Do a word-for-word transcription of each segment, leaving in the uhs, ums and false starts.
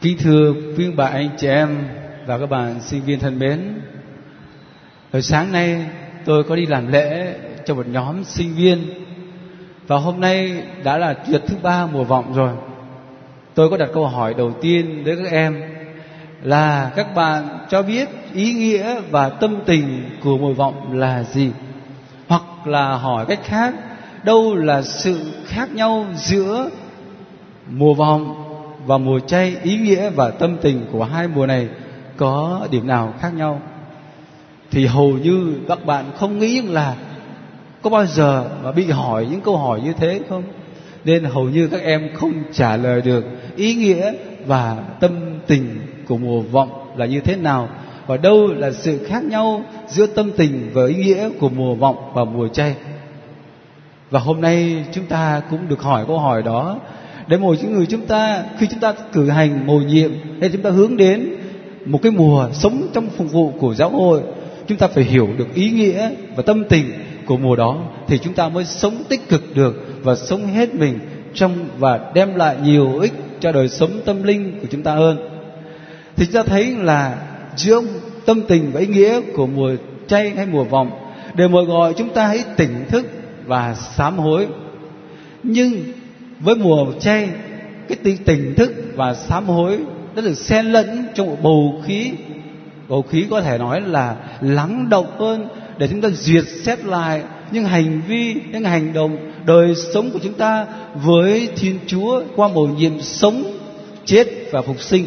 Kính thưa quý bà anh chị em và các bạn sinh viên thân mến, hồi sáng nay tôi có đi làm lễ cho một nhóm sinh viên, và hôm nay đã là Chủ nhật thứ ba mùa vọng rồi. Tôi có đặt câu hỏi đầu tiên với các em là các bạn cho biết ý nghĩa và tâm tình của mùa vọng là gì, hoặc là hỏi cách khác, đâu là sự khác nhau giữa mùa vọng và mùa chay, ý nghĩa và tâm tình của hai mùa này có điểm nào khác nhau? Thì hầu như các bạn không nghĩ là có bao giờ mà bị hỏi những câu hỏi như thế không, nên hầu như các em không trả lời được ý nghĩa và tâm tình của mùa vọng là như thế nào, và đâu là sự khác nhau giữa tâm tình và ý nghĩa của mùa vọng và mùa chay. Và hôm nay chúng ta cũng được hỏi câu hỏi đó, để mỗi những người chúng ta khi chúng ta cử hành mầu nhiệm hay chúng ta hướng đến một cái mùa sống trong phục vụ của giáo hội, chúng ta phải hiểu được ý nghĩa và tâm tình của mùa đó, thì chúng ta mới sống tích cực được và sống hết mình trong và đem lại nhiều ích cho đời sống tâm linh của chúng ta hơn. Thì chúng ta thấy là giữa tâm tình và ý nghĩa của mùa chay hay mùa vọng đều mời gọi chúng ta hãy tỉnh thức và sám hối. Nhưng với mùa chay, cái tỉnh thức và sám hối đã được xen lẫn trong một bầu khí bầu khí có thể nói là lắng động hơn, để chúng ta duyệt xét lại những hành vi, những hành động, đời sống của chúng ta với Thiên Chúa qua mầu nhiệm sống, chết và phục sinh.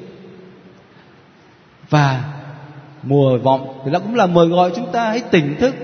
Và mùa vọng thì nó cũng là mời gọi chúng ta hãy tỉnh thức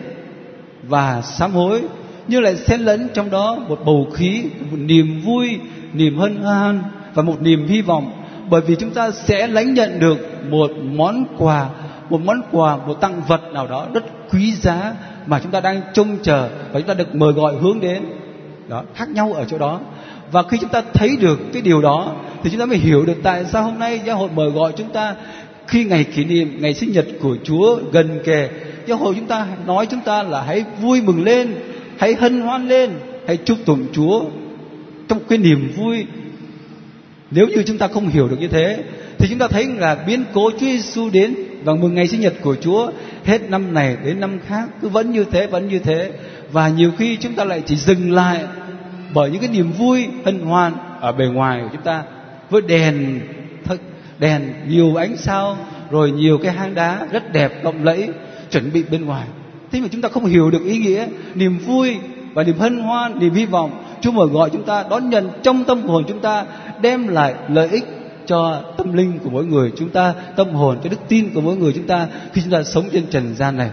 và sám hối, nhưng lại xen lẫn trong đó một bầu khí, một niềm vui, niềm hân hoan và một niềm hy vọng, bởi vì chúng ta sẽ lãnh nhận được một món quà, một món quà, một tặng vật nào đó rất quý giá mà chúng ta đang trông chờ và chúng ta được mời gọi hướng đến. Đó, khác nhau ở chỗ đó. Và khi chúng ta thấy được cái điều đó thì chúng ta mới hiểu được tại sao hôm nay giáo hội mời gọi chúng ta, khi ngày kỷ niệm ngày sinh nhật của Chúa gần kề, giáo hội chúng ta nói chúng ta là hãy vui mừng lên, hãy hân hoan lên, hãy chúc tụng Chúa trong cái niềm vui. Nếu như chúng ta không hiểu được như thế thì chúng ta thấy là biến cố Chúa Giêsu đến và mừng ngày sinh nhật của Chúa hết năm này đến năm khác cứ vẫn như thế, vẫn như thế. Và nhiều khi chúng ta lại chỉ dừng lại bởi những cái niềm vui hân hoan ở bề ngoài của chúng ta, với đèn đèn nhiều ánh sao, rồi nhiều cái hang đá rất đẹp lộng lẫy chuẩn bị bên ngoài. Thế mà chúng ta không hiểu được ý nghĩa, niềm vui và niềm hân hoan, niềm hy vọng Chúa mời gọi chúng ta đón nhận trong tâm hồn chúng ta, đem lại lợi ích cho tâm linh của mỗi người chúng ta, tâm hồn, cho đức tin của mỗi người chúng ta khi chúng ta sống trên trần gian này.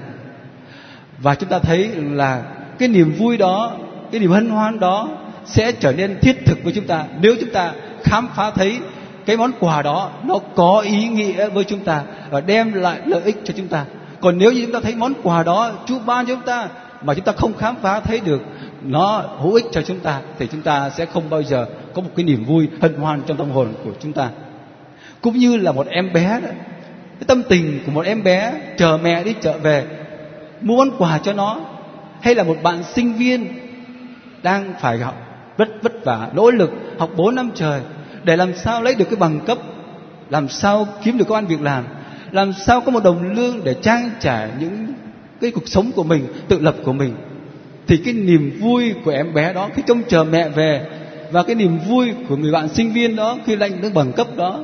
Và chúng ta thấy là cái niềm vui đó, cái niềm hân hoan đó sẽ trở nên thiết thực với chúng ta nếu chúng ta khám phá thấy cái món quà đó nó có ý nghĩa với chúng ta và đem lại lợi ích cho chúng ta. Còn nếu như chúng ta thấy món quà đó Chúa ban cho chúng ta mà chúng ta không khám phá thấy được nó hữu ích cho chúng ta, thì chúng ta sẽ không bao giờ có một cái niềm vui hân hoan trong tâm hồn của chúng ta. Cũng như là một em bé đó, cái tâm tình của một em bé chờ mẹ đi chợ về mua món quà cho nó, hay là một bạn sinh viên đang phải học rất vất vả nỗ lực học bốn năm trời để làm sao lấy được cái bằng cấp, làm sao kiếm được công ăn việc làm, làm sao có một đồng lương để trang trải những cái cuộc sống của mình, tự lập của mình. Thì cái niềm vui của em bé đó khi trông chờ mẹ về, và cái niềm vui của người bạn sinh viên đó khi lãnh được bằng cấp đó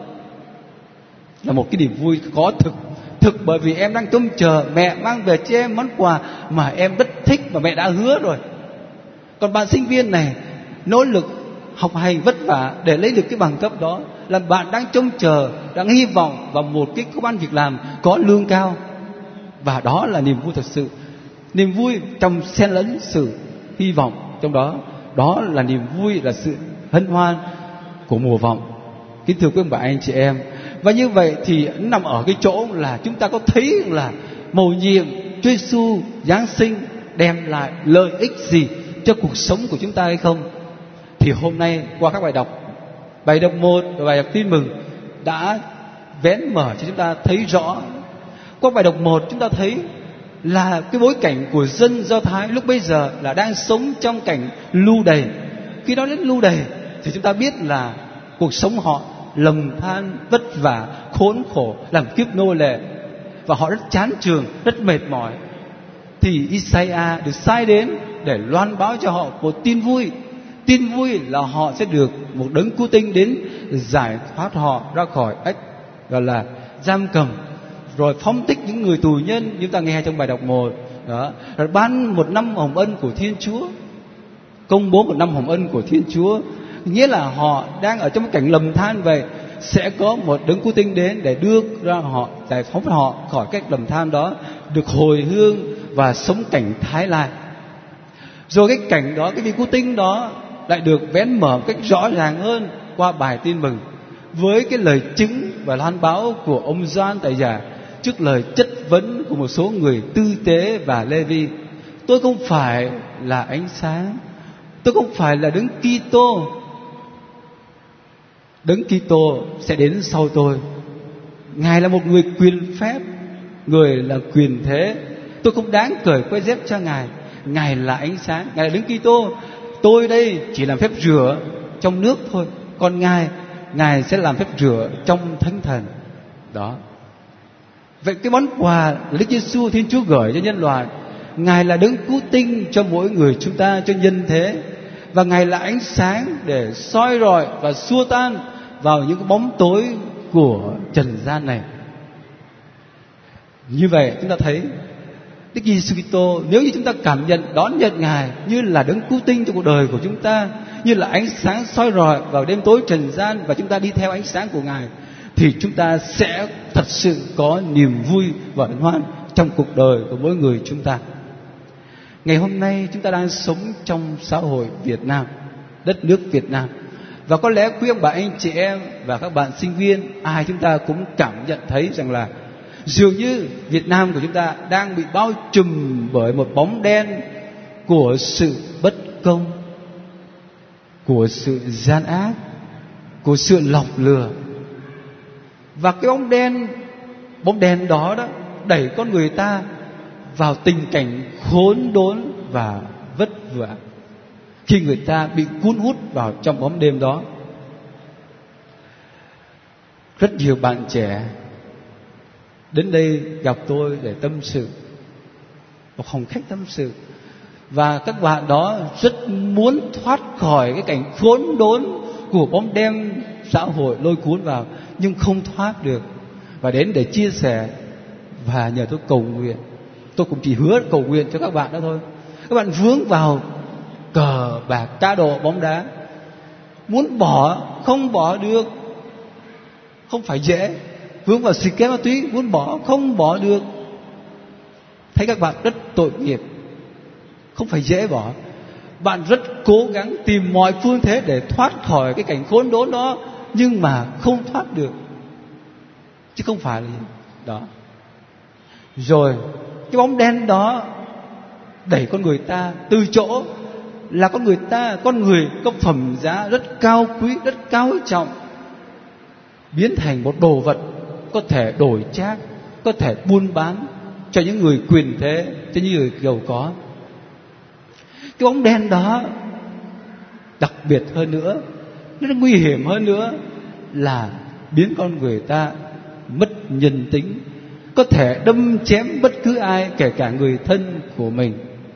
là một cái niềm vui có thực. Thực bởi vì em đang trông chờ mẹ mang về cho em món quà mà em rất thích và mẹ đã hứa rồi. Còn bạn sinh viên này nỗ lực học hành vất vả để lấy được cái bằng cấp đó, là bạn đang trông chờ, đang hy vọng vào một cái công ăn việc làm có lương cao. Và đó là niềm vui thật sự, niềm vui trong xen lẫn sự hy vọng trong đó. Đó là niềm vui, là sự hân hoan của mùa vọng. Kính thưa quý ông bà anh chị em, và như vậy thì nằm ở cái chỗ là chúng ta có thấy là mầu nhiệm Chúa Giêsu Giáng sinh đem lại lợi ích gì cho cuộc sống của chúng ta hay không? Thì hôm nay qua các bài đọc, bài đọc một và bài đọc tin mừng đã vén mở cho chúng ta thấy rõ. Qua bài đọc một chúng ta thấy là cái bối cảnh của dân Do Thái lúc bây giờ là đang sống trong cảnh lưu đày. Khi nói đến lưu đày thì chúng ta biết là cuộc sống họ lầm than, vất vả, khốn khổ, làm kiếp nô lệ, và họ rất chán chường, rất mệt mỏi. Thì Isaiah được sai đến để loan báo cho họ một tin vui. Tin vui là họ sẽ được một đấng cứu tinh đến giải thoát họ ra khỏi ách gọi là giam cầm, rồi phóng thích những người tù nhân như chúng ta nghe trong bài đọc một đó, rồi ban một năm hồng ân của Thiên Chúa, công bố một năm hồng ân của Thiên Chúa. Nghĩa là họ đang ở trong cảnh lầm than vậy, sẽ có một đấng cứu tinh đến để đưa ra họ, giải phóng họ khỏi cái lầm than đó, được hồi hương và sống cảnh thái lai. Rồi cái cảnh đó, cái vị cứu tinh đó lại được vén mở một cách rõ ràng hơn qua bài tin mừng, với cái lời chứng và loan báo của ông Gioan Tẩy Giả trước lời chất vấn của một số người tư tế và Lê-vi. Tôi không phải là ánh sáng, tôi không phải là đấng Kitô. Đấng Kitô sẽ đến sau tôi. Ngài là một người quyền phép, người là quyền thế. Tôi không đáng cởi que dép cho Ngài. Ngài là ánh sáng, Ngài là đấng Kitô. Tôi đây chỉ làm phép rửa trong nước thôi, còn Ngài, Ngài sẽ làm phép rửa trong Thánh Thần. Đó. Vậy cái món quà là Đức Giêsu Thiên Chúa gửi cho nhân loại. Ngài là đấng cứu tinh cho mỗi người chúng ta, cho nhân thế. Và Ngài là ánh sáng để soi rọi và xua tan vào những cái bóng tối của trần gian này. Như vậy chúng ta thấy Đức Giêsu Kitô, nếu như chúng ta cảm nhận, đón nhận Ngài như là đấng cứu tinh trong cuộc đời của chúng ta, như là ánh sáng soi rọi vào đêm tối trần gian, và chúng ta đi theo ánh sáng của Ngài, thì chúng ta sẽ thật sự có niềm vui và hân hoan trong cuộc đời của mỗi người chúng ta. Ngày hôm nay chúng ta đang sống trong xã hội Việt Nam, đất nước Việt Nam, và có lẽ quý ông bà anh chị em và các bạn sinh viên, ai chúng ta cũng cảm nhận thấy rằng là dường như Việt Nam của chúng ta đang bị bao trùm bởi một bóng đen của sự bất công, của sự gian ác, của sự lọc lừa. Và cái bóng đen Bóng đen đó đó đẩy con người ta vào tình cảnh khốn đốn và vất vả, khi người ta bị cuốn hút vào trong bóng đêm đó. Rất nhiều bạn trẻ đến đây gặp tôi để tâm sự, một phòng khách tâm sự, và các bạn đó rất muốn thoát khỏi cái cảnh khốn đốn của bóng đêm xã hội lôi cuốn vào, nhưng không thoát được, và đến để chia sẻ và nhờ tôi cầu nguyện. Tôi cũng chỉ hứa cầu nguyện cho các bạn đó thôi. Các bạn vướng vào cờ bạc, cá độ, bóng đá, muốn bỏ không bỏ được, không phải dễ. Vướng vào xì ke ma túy, muốn bỏ không bỏ được. Thấy các bạn rất tội nghiệp, không phải dễ bỏ. Bạn rất cố gắng tìm mọi phương thế để thoát khỏi cái cảnh khốn đốn đó, nhưng mà không thoát được, chứ không phải là gì đó. Rồi cái bóng đen đó đẩy con người ta từ chỗ là con người ta, con người có phẩm giá rất cao quý, rất cao trọng, biến thành một đồ vật có thể đổi trác, có thể buôn bán cho những người quyền thế, cho những người giàu có. Cái bóng đen đó đặc biệt hơn nữa, nó nguy hiểm hơn nữa, là biến con người ta mất nhân tính, có thể đâm chém bất cứ ai, kể cả người thân của mình.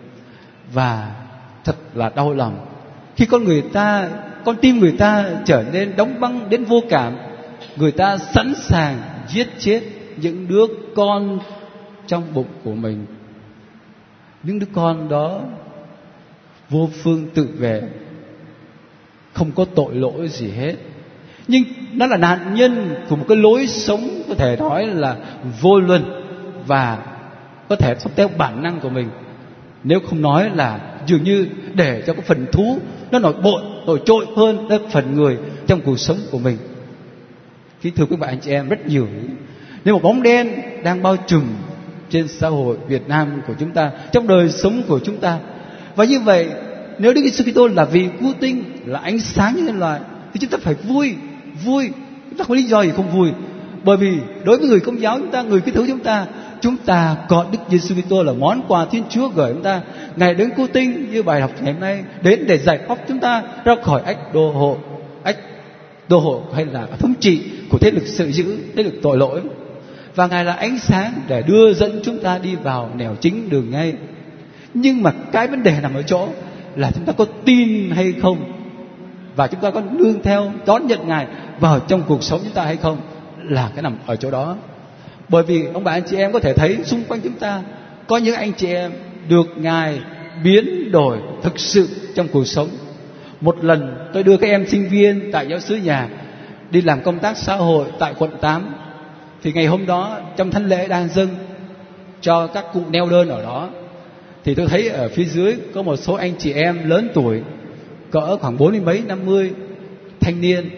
Và thật là đau lòng khi con người ta, con tim người ta trở nên đóng băng đến vô cảm. Người ta sẵn sàng giết chết những đứa con trong bụng của mình. Những đứa con đó vô phương tự vệ, không có tội lỗi gì hết, nhưng nó là nạn nhân của một cái lối sống có thể nói là vô luân, và có thể sống theo bản năng của mình. Nếu không nói là dường như để cho cái phần thú nó nổi bội, nổi trội hơn cái phần người trong cuộc sống của mình. Kính thưa quý bạn anh chị em, rất nhiều nếu một bóng đen đang bao trùm trên xã hội Việt Nam của chúng ta, trong đời sống của chúng ta. Và như vậy, nếu Đức Giêsu Kitô là vị cứu tinh, là ánh sáng cho nhân loại, thì chúng ta phải vui, vui. Chúng ta không có lý do gì không vui, bởi vì đối với người Công giáo chúng ta, người Kitô chúng ta, chúng ta có Đức Giêsu Kitô là món quà Thiên Chúa gửi chúng ta. Ngài đấng cứu tinh như bài học ngày hôm nay đến để giải phóng chúng ta ra khỏi ách đô hộ, ách đô hộ hay là thống trị của thế lực sự dữ, thế lực tội lỗi. Và Ngài là ánh sáng để đưa dẫn chúng ta đi vào nẻo chính đường ngay. Nhưng mà cái vấn đề nằm ở chỗ là chúng ta có tin hay không, và chúng ta có nương theo đón nhận Ngài vào trong cuộc sống chúng ta hay không, là cái nằm ở chỗ đó. Bởi vì ông bà anh chị em có thể thấy xung quanh chúng ta có những anh chị em được Ngài biến đổi thực sự trong cuộc sống. Một lần tôi đưa các em sinh viên tại giáo xứ nhà đi làm công tác xã hội tại quận tám. Thì ngày hôm đó trong thánh lễ đang dâng cho các cụ neo đơn ở đó, thì tôi thấy ở phía dưới có một số anh chị em lớn tuổi, cỡ khoảng bốn mươi mấy, năm mươi, thanh niên.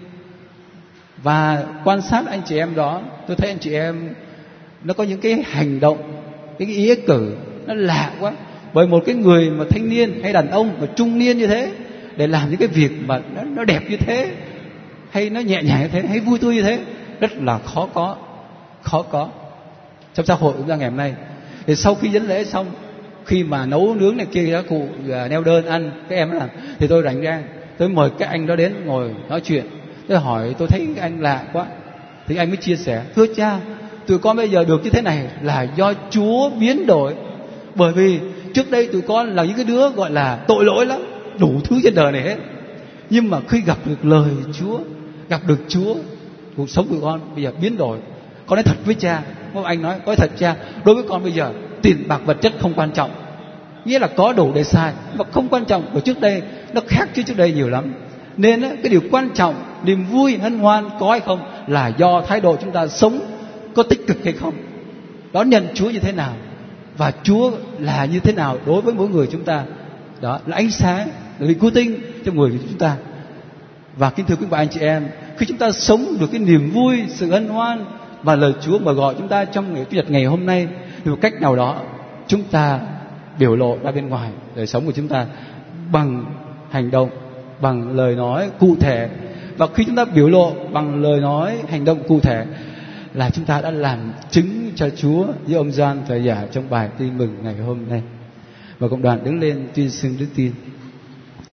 Và quan sát anh chị em đó, tôi thấy anh chị em nó có những cái hành động, cái ý cử nó lạ quá. Bởi một cái người mà thanh niên hay đàn ông mà trung niên như thế, để làm những cái việc mà nó, nó đẹp như thế, hay nó nhẹ nhàng như thế, hay vui tươi như thế, rất là khó có, khó có trong xã hội của chúng ta ngày hôm nay. Thì sau khi dẫn lễ xong, khi mà nấu nướng này kia các cụ neo đơn ăn, các em làm, thì tôi rảnh ra, tôi mời các anh đó đến ngồi nói chuyện. Tôi hỏi, tôi thấy các anh lạ quá, thì anh mới chia sẻ: thưa cha, tụi con bây giờ được như thế này là do Chúa biến đổi. Bởi vì trước đây tụi con là những cái đứa gọi là tội lỗi lắm, đủ thứ trên đời này hết. Nhưng mà khi gặp được lời Chúa, gặp được Chúa, cuộc sống của con bây giờ biến đổi. Con nói thật với cha, một anh nói, nói thật cha, đối với con bây giờ tiền bạc vật chất không quan trọng, nghĩa là có đủ để xài, mà không quan trọng. Của trước đây nó khác chứ trước đây nhiều lắm. Nên cái điều quan trọng, niềm vui hân hoan có hay không là do thái độ chúng ta sống có tích cực hay không, đón nhận Chúa như thế nào, và Chúa là như thế nào đối với mỗi người chúng ta. Đó là ánh sáng, là vị cứu tinh trong người của chúng ta. Và kính thưa quý bà anh chị em, khi chúng ta sống được cái niềm vui, sự hân hoan và lời Chúa mà gọi chúng ta trong ngày Chủ nhật ngày hôm nay, thì một cách nào đó chúng ta biểu lộ ra bên ngoài đời sống của chúng ta bằng hành động, bằng lời nói cụ thể. Và khi chúng ta biểu lộ bằng lời nói, hành động cụ thể, là chúng ta đã làm chứng cho Chúa như ông Gioan phải giả trong bài tin mừng ngày hôm nay. Và cộng đoàn đứng lên tuyên xưng đức tin.